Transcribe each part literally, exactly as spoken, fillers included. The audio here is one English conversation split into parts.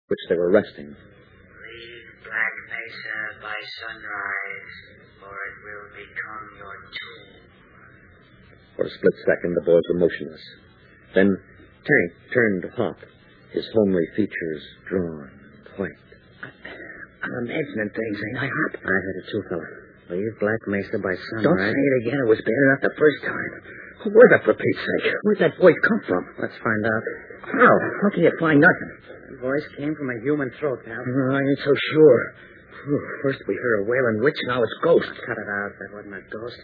which they were resting. Leave Black Mesa by sunrise, or it will become your tomb. For a split second, the boys were motionless. Then Tank turned to Hop, his homely features drawn and white. I'm imagining things, ain't I, Hop? I heard it too, fella. Leave Black Mesa by sunrise. Don't say it again. It was bad enough the first time. Who was it, for Pete's sake? Where'd that voice come from? Let's find out. How? How can you find nothing? The voice came from a human throat, pal. Oh, I ain't so sure. Whew, first we heard a wailing witch, now it's ghost. Cut it out. That wasn't a ghost.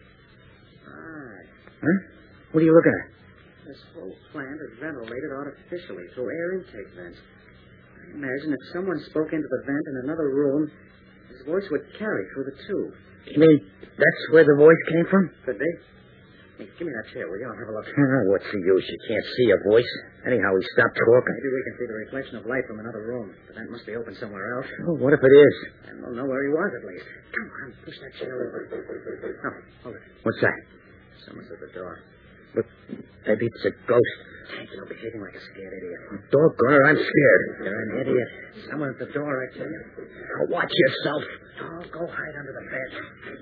Huh? What are you looking at? This whole plant is ventilated artificially through air intake vents. I imagine if someone spoke into the vent in another room, his voice would carry through the tube. You mean that's where the voice came from? Could be. Hey, give me that chair, will you? I'll have a look. Oh, what's the use? You can't see a voice. Anyhow, he stopped talking. Maybe we can see the reflection of light from another room. The vent must be open somewhere else. Oh, what if it is? And we'll know where he was, at least. Come on, push that chair over. Oh, hold it. What's that? Someone's at the door. Look, maybe it's a ghost. Tank, you're behaving like a scared idiot. Doggone it, I'm scared. You're an idiot. Someone at the door, I tell you. Now watch yourself. Oh, go hide under the bed.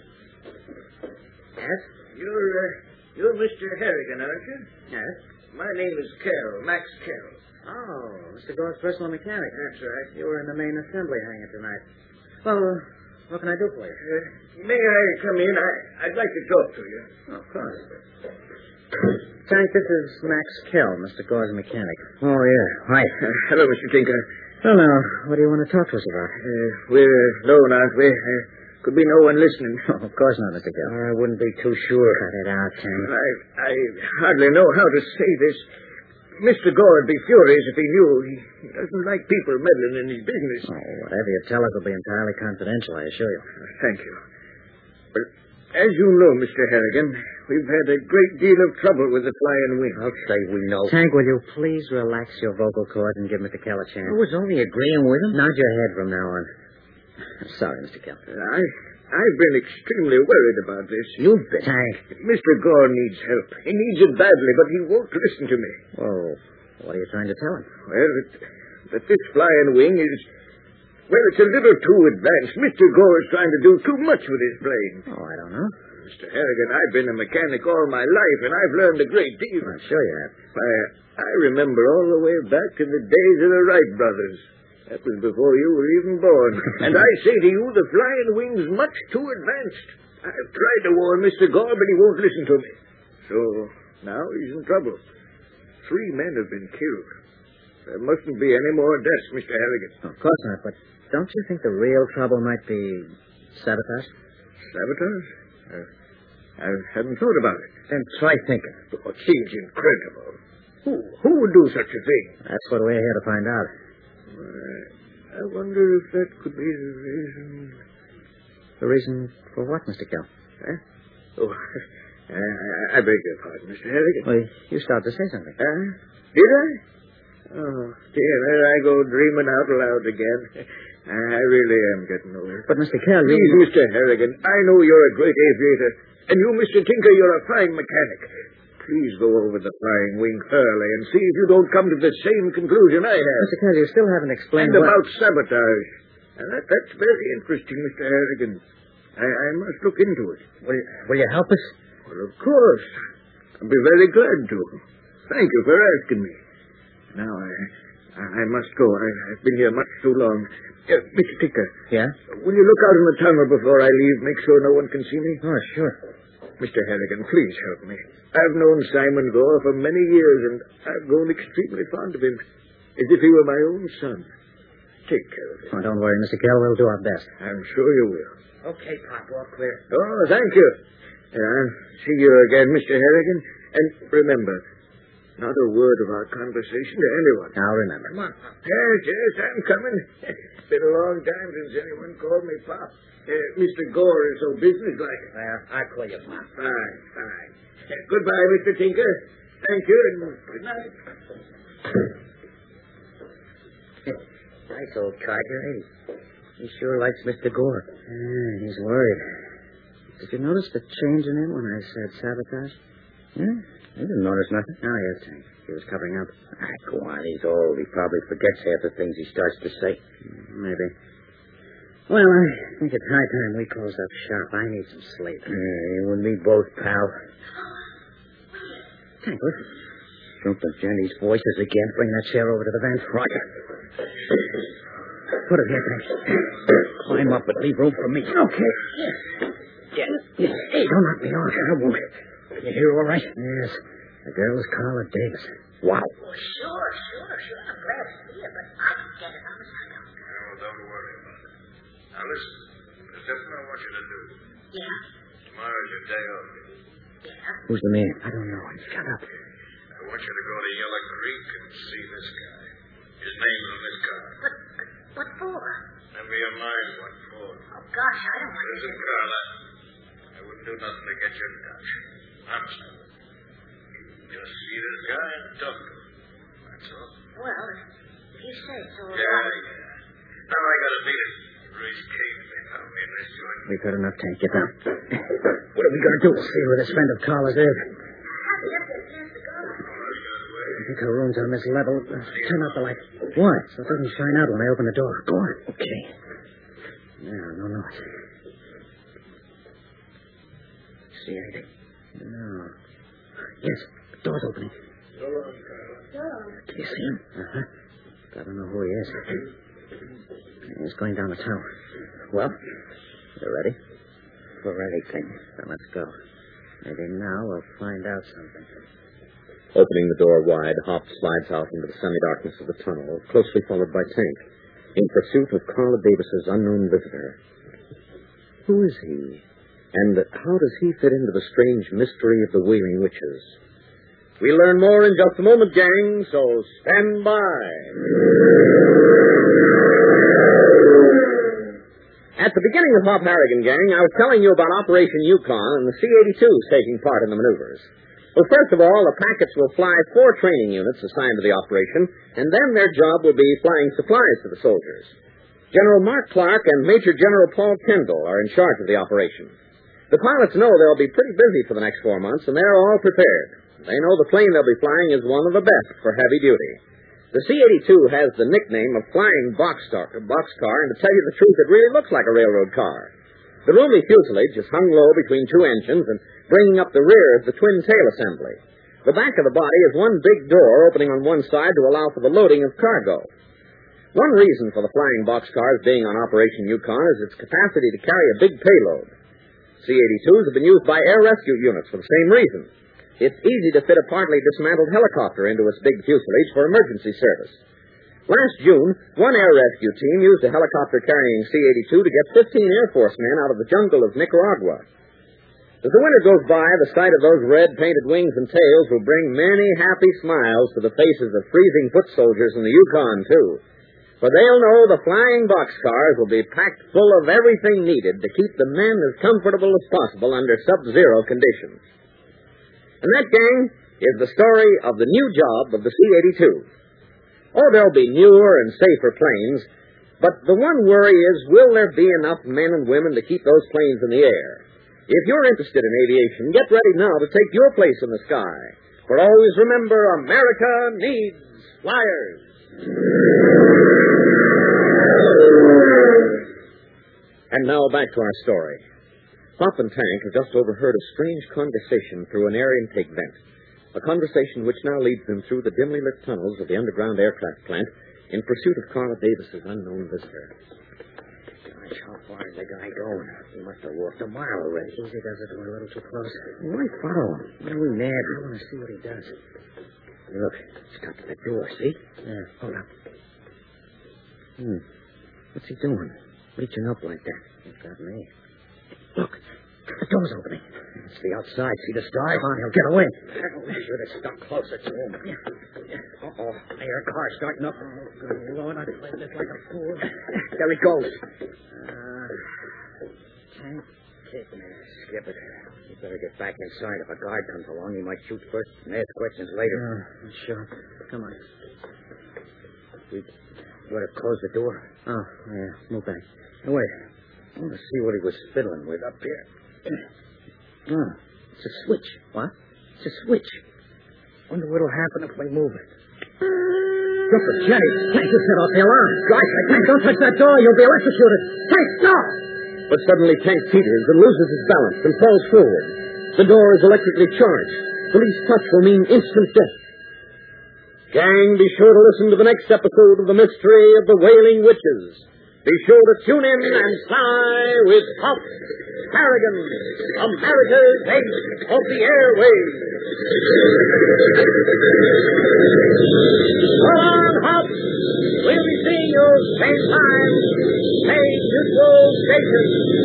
Yes? You're, uh, you're Mister Harrigan, aren't you? Yes? My name is Carroll, Max Carroll. Oh, Mister Gore's personal mechanic. That's right. You were in the main assembly hangar tonight. Well, what can I do for you? Uh, may I come in? I, I'd like to talk to you. Oh, of course. Tank, this is Max Kell, Mister Gore's mechanic. Oh, yeah. Hi. Uh, hello, Mister Tinker. Well, now, what do you want to talk to us about? Uh, we're alone, aren't we? Uh, could be no one listening. Oh, of course not, Mister Kell. I wouldn't be too sure. Cut it out, Tank. I, I hardly know how to say this. Mister Gore would be furious if he knew. He, he doesn't like people meddling in his business. Oh, whatever you tell us will be entirely confidential, I assure you. Thank you. Well, as you know, Mister Harrigan, we've had a great deal of trouble with the Flying Wing. I'll say we know. Tank, will you please relax your vocal cords and give Mister Kell a chance? I was only agreeing with him. Nod your head from now on. I'm sorry, Mister Kell. I, I've been extremely worried about this. You've been. Tank. Mister Gore needs help. He needs it badly, but he won't listen to me. Oh, what are you trying to tell him? Well, that, that this Flying Wing is... Well, it's a little too advanced. Mister Gore is trying to do too much with his plane. Oh, I don't know. Mister Harrigan, I've been a mechanic all my life, and I've learned a great deal. I'm sure you have. I, I remember all the way back in the days of the Wright brothers. That was before you were even born. And I say to you, the Flying Wing's much too advanced. I've tried to warn Mister Gore, but he won't listen to me. So, now he's in trouble. Three men have been killed. There mustn't be any more deaths, Mister Harrigan. Of course not, but don't you think the real trouble might be sabotage? Sabotage? Uh, I hadn't thought about it. Then try thinking. Oh, it seems incredible. Who, who would do such a thing? That's what we're here to find out. Uh, I wonder if that could be the reason. The reason for what, Mister Kell? Huh? Oh, I, I beg your pardon, Mister Harrigan. Well, you started to say something. Huh? Did I? Oh, dear, there I go dreaming out loud again. I really am getting old. But, Mister Kell, you... Please, Mister Harrigan, I know you're a great aviator, and you, Mister Tinker, you're a fine mechanic. Please go over the Flying Wing thoroughly and see if you don't come to the same conclusion I have. Mister Kell, you still haven't explained And what... about sabotage. And that, that's very interesting, Mister Harrigan. I, I must look into it. Will you, will you help us? Well, of course. I'll be very glad to. Thank you for asking me. Now, I I must go. I, I've been here much too long. Uh, Mister Tinker. Yeah? Will you look out in the tunnel before I leave? Make sure no one can see me? Oh, sure. Mister Harrigan, please help me. I've known Simon Gore for many years, and I've grown extremely fond of him, as if he were my own son. Take care of him. Oh, don't worry, Mister Kell. We'll do our best. I'm sure you will. Okay, Pop, all clear. Oh, thank you. Uh, see you again, Mister Harrigan. And remember, not a word of our conversation to anyone. I'll remember. Come on. Yes, yes, I'm coming. It's been a long time since anyone called me Pop. Uh, Mister Gore is so businesslike. Well, I'll call you Pop. Fine, fine. Uh, goodbye, Mister Tinker. Thank you, and good night. Nice old codger, ain't he? He sure likes Mister Gore. Yeah, he's worried. Did you notice the change in him when I said sabotage? Hmm? You didn't notice nothing? Oh, yes, Tank. He was covering up. Ah, go on. He's old. He probably forgets half the things he starts to say. Maybe. Well, I think it's high time we close up shop. I need some sleep. Yeah, you and me both, pal. Tank, listen. Something Jenny's voices again. Bring that chair over to the vent. Roger. Put it here, Tank. Climb up, but leave room for me. Okay. Jen. Hey, don't knock me off. I won't. You hear all right? Yes. The girl is Carla Davis. Wow. Oh, sure, sure, sure. I'm glad to see you, but I can get it on the side. Oh, don't worry about it. Now, listen. There's something I want you to do. Yeah? Tomorrow's your day off. Yeah? Who's the man? I don't know. Shut up. I want you to go to Yellow Creek and see this guy. His name's on this card. What, what for? Never you mind what for. Oh, gosh, I don't want to... Listen, Carla. I wouldn't do nothing to get you in touch. I'm sorry. Just see this guy and talk to him. That's all. Well, if you say so... Yeah, yeah. Now I got a feeling. Raise Kate, they found me in this joint. We've heard enough, Tank. Get down. What are we going to do? See where this friend of Carla's is. Have you ever get a chance to go? Oh, that's got away. I think her room's on this level. Uh, turn out the light. Why? So it doesn't shine out when I open the door. Go on. Okay. No, no noise. See anything? No. Yes. Door's opening. Go on, Carla. Can you see him? Uh-huh. I don't know who he is. He's going down the tower. Well, you ready? For anything. Then let's go. Maybe now we'll find out something. Opening the door wide, Hop slides out into the semi-darkness of the tunnel, closely followed by Tank, in pursuit of Carla Davis's unknown visitor. Who is he? And how does he fit into the strange mystery of the Wailing Witches? We'll learn more in just a moment, gang, so stand by. At the beginning of Hop Harrigan, gang, I was telling you about Operation Yukon and the C eighty-twos taking part in the maneuvers. Well, first of all, the packets will fly four training units assigned to the operation, and then their job will be flying supplies to the soldiers. General Mark Clark and Major General Paul Kendall are in charge of the operation. The pilots know they'll be pretty busy for the next four months, and they're all prepared. They know the plane they'll be flying is one of the best for heavy duty. The C eighty-two has the nickname of Flying Boxcar, boxcar, and to tell you the truth, it really looks like a railroad car. The roomy fuselage is hung low between two engines and bringing up the rear is the twin tail assembly. The back of the body is one big door opening on one side to allow for the loading of cargo. One reason for the Flying Boxcars being on Operation Yukon is its capacity to carry a big payload. C eighty-twos have been used by air rescue units for the same reason. It's easy to fit a partly dismantled helicopter into its big fuselage for emergency service. Last June, one air rescue team used a helicopter carrying C eighty-two to get fifteen Air Force men out of the jungle of Nicaragua. As the winter goes by, the sight of those red painted wings and tails will bring many happy smiles to the faces of freezing foot soldiers in the Yukon, too. For they'll know the Flying Boxcars will be packed full of everything needed to keep the men as comfortable as possible under sub-zero conditions. And that, gang, is the story of the new job of the C eighty-two. Oh, there'll be newer and safer planes, but the one worry is, will there be enough men and women to keep those planes in the air? If you're interested in aviation, get ready now to take your place in the sky. For always remember, America needs flyers. And now back to our story. Hop and Tank have just overheard a strange conversation through an air intake vent. A conversation which now leads them through the dimly lit tunnels of the underground aircraft plant in pursuit of Carla Davis's unknown visitor. Gosh, how far is the guy going? He must have walked a mile already. Easy does it. We're a little too close. Why follow him? Why are we mad? I want to see what he does. Look, he's got to the door, see? Yeah, hold up. Hmm. What's he doing? Reaching up like that. He's got me. Look, the door's opening. It's the outside. See the sky? Come on, he'll get away. I should have stuck closer to him. Uh-oh. I hear a car starting up. Oh, good Lord, I played this like a fool. There he goes. Uh, Tank, Kick me. Skip it. You better get back inside. If a guard comes along, he might shoot first and ask questions later. Uh, sure. Come on. We ought to close the door. Oh, yeah. Move back. Hey, wait. I want to see what he was fiddling with up here. Oh, it's a switch. What? It's a switch. Wonder what'll happen if we move it. Look at Jenny. Tank just set off the alarm. Gosh, Tank, don't touch that door. You'll be electrocuted. Tank, no! But suddenly Tank teeters and loses his balance and falls forward. The door is electrically charged. The least touch will mean instant death. Gang, be sure to listen to the next episode of The Mystery of the Wailing Witches. Be sure to tune in and fly with Pop Harrigan, America's Ace of the Airwaves. So long, Hop. We'll be seeing you same time, same neutral station.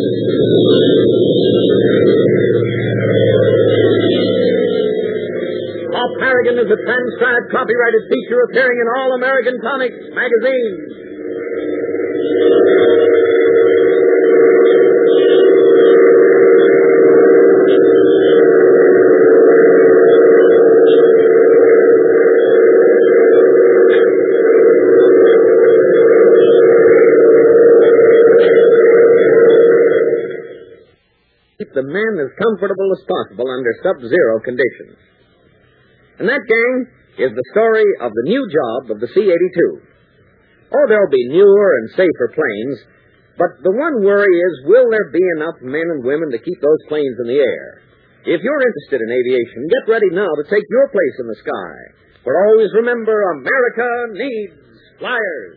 Pop Harrigan is a transcribed copyrighted feature appearing in All American Comics magazine. Keep the men as comfortable as possible under sub-zero conditions. And that, gang, is the story of the new job of the C eighty-two. Oh, there'll be newer and safer planes, but the one worry is, will there be enough men and women to keep those planes in the air? If you're interested in aviation, get ready now to take your place in the sky. For always remember, America needs flyers.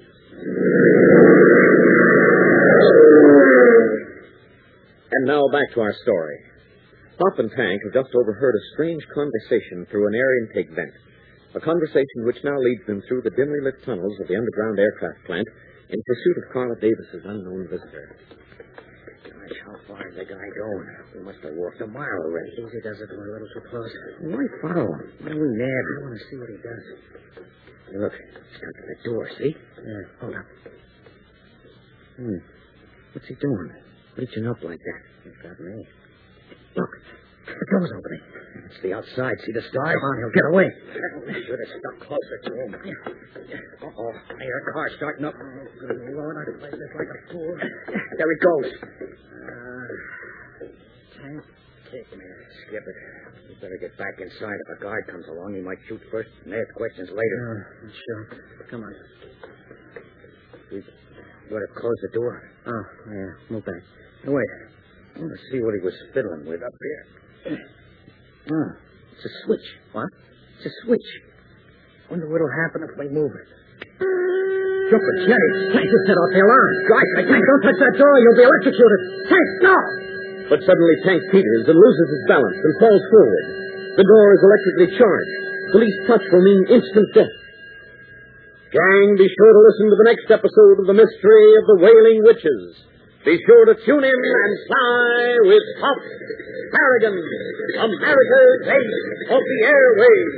And now back to our story. Pop and Tank have just overheard a strange conversation through an air intake vent. A conversation which now leads them through the dimly lit tunnels of the underground aircraft plant in pursuit of Carla Davis's unknown visitor. Gosh, how far is the guy going? We must have walked a mile already. Easy does it when a little too close. Why follow him? What are we mad? I want to see what he does. Hey, look, he's got to the door, see? Yeah. Hold up. Hmm. What's he doing? Reaching up like that. He's got me. Look, the door's opening. It's the outside. See the stars? Come on, he'll get away. I should have stuck closer to him. Uh-oh. I hear a car starting up. Lord, I played this like a fool. There it goes. Uh, Tank, Take me. Skip it. We better get back inside. If a guard comes along, he might shoot first and ask questions later. Uh, sure. Come on. We better close the door. Oh, yeah. Move back. Hey, wait. I want to see what he was fiddling with up there. Oh, it's a switch. What? It's a switch. Wonder what'll happen if we move it. Look at Jenny. Tank just set off the alarm. Gosh, Tank, don't touch that door. You'll be electrocuted. Tank, no! But suddenly Tank teeters and loses his balance and falls forward. The door is electrically charged. The least touch will mean instant death. Gang, be sure to listen to the next episode of The Mystery of the Wailing Witches. Be sure to tune in and fly with Pop Harrigan, America's Ace of the Airwaves.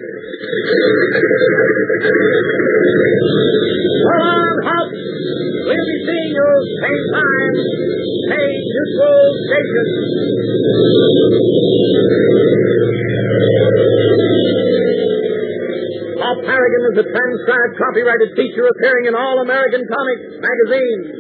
So long, Hop. We'll be seeing you same time, same neutral station. Pop Harrigan is a transcribed copyrighted feature appearing in All American Comics magazine.